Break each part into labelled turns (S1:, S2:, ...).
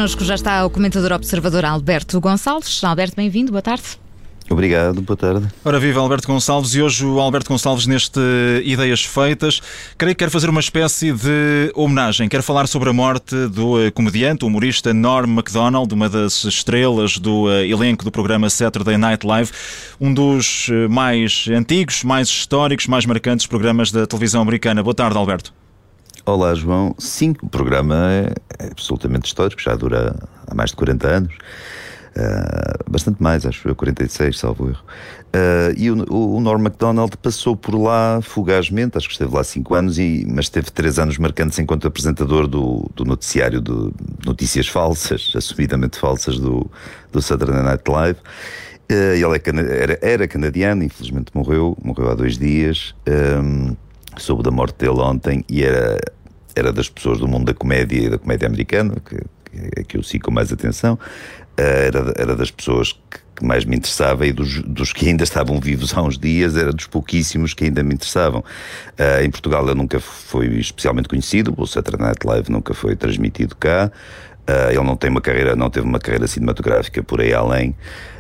S1: Connosco já está o comentador observador Alberto Gonçalves. Alberto, bem-vindo, boa tarde.
S2: Obrigado, boa tarde.
S3: Ora, viva Alberto Gonçalves, e hoje o Alberto Gonçalves neste Ideias Feitas, creio que quer fazer uma espécie de homenagem, quer falar sobre a morte do comediante, humorista Norm Macdonald, uma das estrelas do elenco do programa Saturday Night Live, um dos mais antigos, mais históricos, mais marcantes programas da televisão americana. Boa tarde, Alberto.
S2: Olá, João. Sim, o programa é absolutamente histórico, já dura há mais de 40 anos. Bastante mais, acho eu, 46, salvo erro. E o Norm Macdonald passou por lá fugazmente, acho que esteve lá 5 anos, mas teve 3 anos marcantes enquanto apresentador do noticiário de notícias falsas, assumidamente falsas, do Saturday Night Live. Ele era canadiano, infelizmente morreu há 2 dias. Soube da morte dele ontem e era das pessoas do mundo da comédia e da comédia americana que eu sigo com mais atenção. Era das pessoas que mais me interessava, e dos que ainda estavam vivos há uns dias, era dos pouquíssimos que ainda me interessavam. Em Portugal ele nunca foi especialmente conhecido, o Saturday Night Live nunca foi transmitido cá. Ele não teve uma carreira cinematográfica por aí além.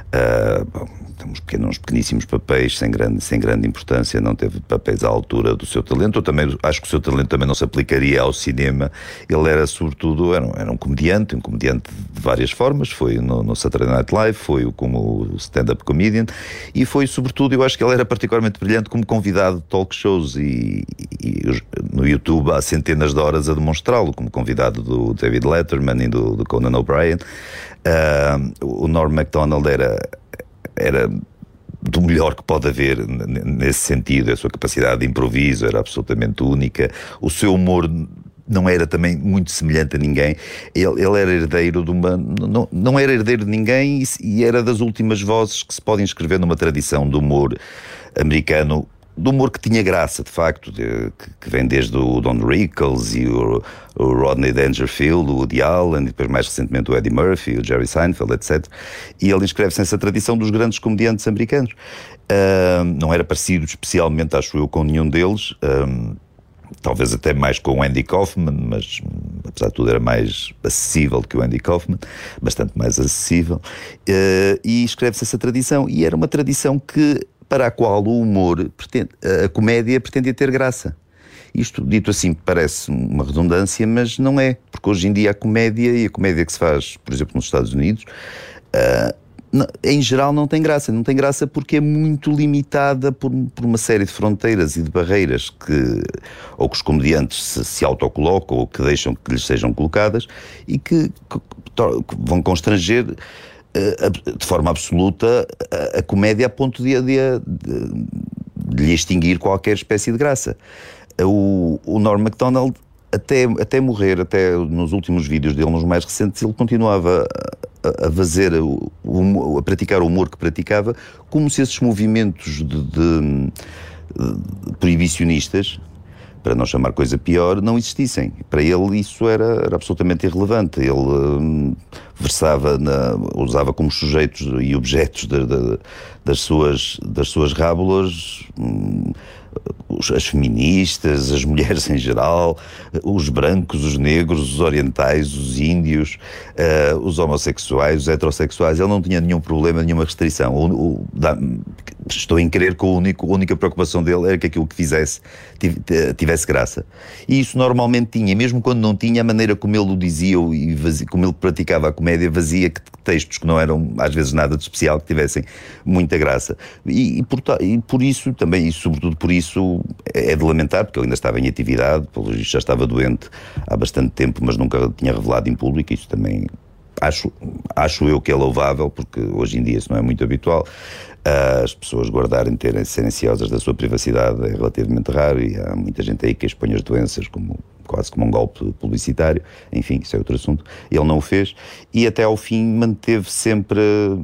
S2: Uns pequeníssimos papéis sem grande importância, não teve papéis à altura do seu talento. Eu também acho que o seu talento também não se aplicaria ao cinema. Ele era sobretudo um comediante de várias formas. Foi no Saturday Night Live, foi como stand-up comedian, e foi sobretudo, eu acho que ele era particularmente brilhante como convidado de talk shows, e no YouTube há centenas de horas a demonstrá-lo, como convidado do David Letterman e do Conan O'Brien. O Norm Macdonald era do melhor que pode haver nesse sentido. A sua capacidade de improviso era absolutamente única. O seu humor não era também muito semelhante a ninguém. Ele era herdeiro de uma... Não era herdeiro de ninguém, e era das últimas vozes que se podem escrever numa tradição do humor americano, do humor que tinha graça, de facto, que vem desde o Don Rickles e o Rodney Dangerfield, o Woody Allen, e depois mais recentemente o Eddie Murphy, o Jerry Seinfeld, etc. E ele inscreve-se nessa tradição dos grandes comediantes americanos. Não era parecido especialmente, acho eu, com nenhum deles. Talvez até mais com o Andy Kaufman, mas apesar de tudo era mais acessível que o Andy Kaufman, bastante mais acessível. E escreve-se essa tradição, e era uma tradição para a qual o humor, a comédia, pretendia ter graça. Isto, dito assim, parece uma redundância, mas não é, porque hoje em dia a comédia que se faz, por exemplo, nos Estados Unidos, em geral não tem graça. Não tem graça porque é muito limitada por uma série de fronteiras e de barreiras que os comediantes se autocolocam, ou que deixam que lhes sejam colocadas, e que vão constranger de forma absoluta a comédia, a ponto de lhe extinguir qualquer espécie de graça. O Norm Macdonald, até morrer, até nos últimos vídeos dele, nos mais recentes, ele continuava a praticar o humor que praticava, como se esses movimentos de proibicionistas, para não chamar coisa pior, não existissem. Para ele isso era absolutamente irrelevante. Ele usava como sujeitos e objetos das suas rábulas as feministas, as mulheres em geral, os brancos, os negros, os orientais, os índios, os homossexuais, os heterossexuais. Ele não tinha nenhum problema, nenhuma restrição. Estou em crer que a única preocupação dele era que aquilo que fizesse tivesse graça. E isso normalmente tinha, mesmo quando não tinha, a maneira como ele o dizia e como ele praticava a comédia fazia textos que não eram às vezes nada de especial, que tivessem muita graça. E por isso também, e sobretudo por isso, é de lamentar, porque ele ainda estava em atividade, pelo visto já estava doente há bastante tempo, mas nunca tinha revelado em público. Isso também acho eu que é louvável, porque hoje em dia isso não é muito habitual. As pessoas serem silenciosas da sua privacidade é relativamente raro, e há muita gente aí que expõe as doenças quase como um golpe publicitário. Enfim, isso é outro assunto. Ele não o fez, e até ao fim manteve sempre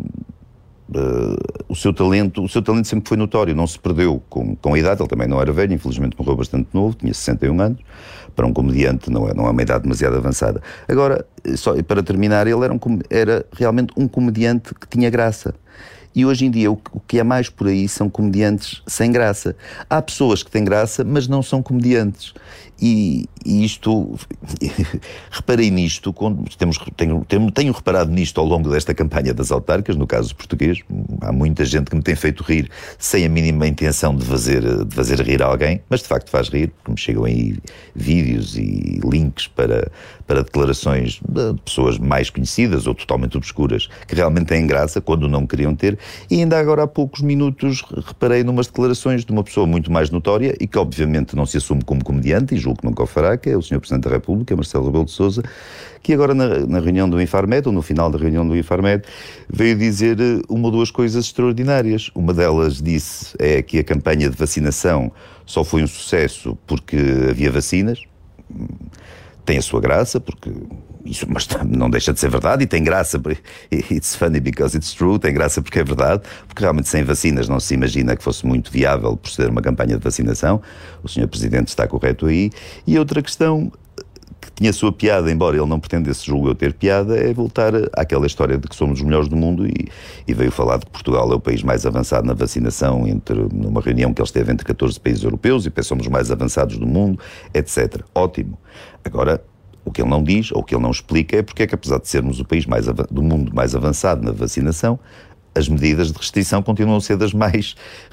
S2: o seu talento sempre foi notório, não se perdeu com a idade. Ele também não era velho, infelizmente morreu bastante novo, tinha 61 anos, para um comediante não é uma idade demasiado avançada. Agora, só para terminar, ele era realmente um comediante que tinha graça. E hoje em dia o que é mais por aí são comediantes sem graça. Há pessoas que têm graça, mas não são comediantes. E E isto, reparei nisto, tenho reparado nisto ao longo desta campanha das autárquicas, no caso português. Há muita gente que me tem feito rir sem a mínima intenção de fazer rir alguém, mas de facto faz rir, porque me chegam aí vídeos e links para declarações de pessoas mais conhecidas ou totalmente obscuras, que realmente têm graça quando não queriam ter. E ainda agora há poucos minutos reparei numas declarações de uma pessoa muito mais notória e que obviamente não se assume como comediante, e julgo que nunca o fará, que é o Sr. Presidente da República, Marcelo Rebelo de Sousa, que agora na reunião do Infarmed, ou no final da reunião do Infarmed, veio dizer uma ou duas coisas extraordinárias. Uma delas é que a campanha de vacinação só foi um sucesso porque havia vacinas. Tem a sua graça, porque isso, mas não deixa de ser verdade, e tem graça, it's funny because it's true, tem graça porque é verdade, porque realmente sem vacinas não se imagina que fosse muito viável proceder uma campanha de vacinação. O Sr. Presidente está correto aí. E outra questão que tinha a sua piada, embora ele não pretendesse, julgo eu, ter piada, é voltar àquela história de que somos os melhores do mundo, e veio falar de que Portugal é o país mais avançado na vacinação, numa reunião que ele esteve entre 14 países europeus, e somos os mais avançados do mundo, etc. Ótimo. Agora, o que ele não diz, ou o que ele não explica, é porque é que, apesar de sermos o país do mundo mais avançado na vacinação, as medidas de restrição continuam a ser das mais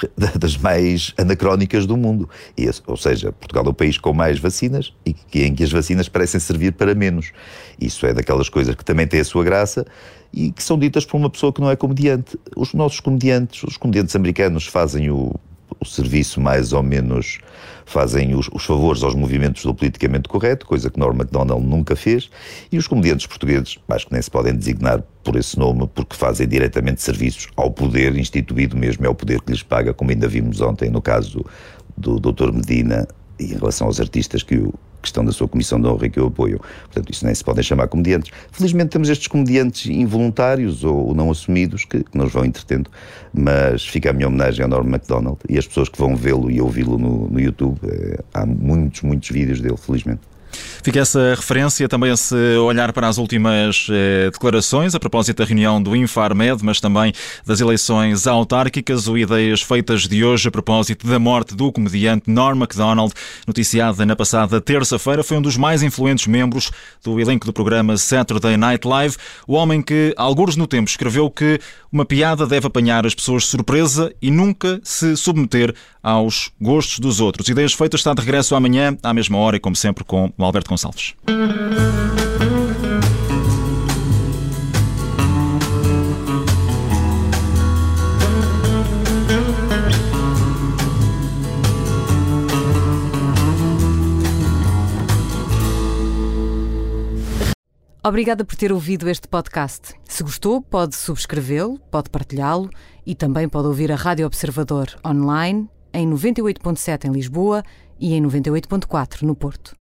S2: anacrónicas do mundo. Ou seja, Portugal é o país com mais vacinas e em que as vacinas parecem servir para menos. Isso é daquelas coisas que também têm a sua graça e que são ditas por uma pessoa que não é comediante. Os comediantes americanos fazem o serviço mais ou menos, fazem os favores aos movimentos do politicamente correto, coisa que Norm Macdonald nunca fez, e os comediantes portugueses, acho que nem se podem designar por esse nome, porque fazem diretamente serviços ao poder instituído mesmo, é o poder que lhes paga, como ainda vimos ontem no caso do Dr. Medina, e em relação aos artistas que estão da sua comissão de honra e que eu apoio. Portanto, isso nem se podem chamar comediantes. Felizmente temos estes comediantes involuntários ou não assumidos que nos vão entretendo, mas fica a minha homenagem ao Norm Macdonald e as pessoas que vão vê-lo e ouvi-lo no YouTube. Há muitos vídeos dele, felizmente.
S3: Fica essa referência, também esse olhar para as últimas declarações a propósito da reunião do Infarmed, mas também das eleições autárquicas. O Ideias Feitas de hoje a propósito da morte do comediante Norm Macdonald, noticiada na passada terça-feira. Foi um dos mais influentes membros do elenco do programa Saturday Night Live. O homem que, algures no tempo, escreveu que uma piada deve apanhar as pessoas de surpresa e nunca se submeter aos gostos dos outros. Ideias Feitas está de regresso amanhã, à mesma hora e, como sempre, com o Alberto Gonçalves.
S1: Obrigada por ter ouvido este podcast. Se gostou, pode subscrevê-lo, pode partilhá-lo e também pode ouvir a Rádio Observador online em 98.7 em Lisboa e em 98.4 no Porto.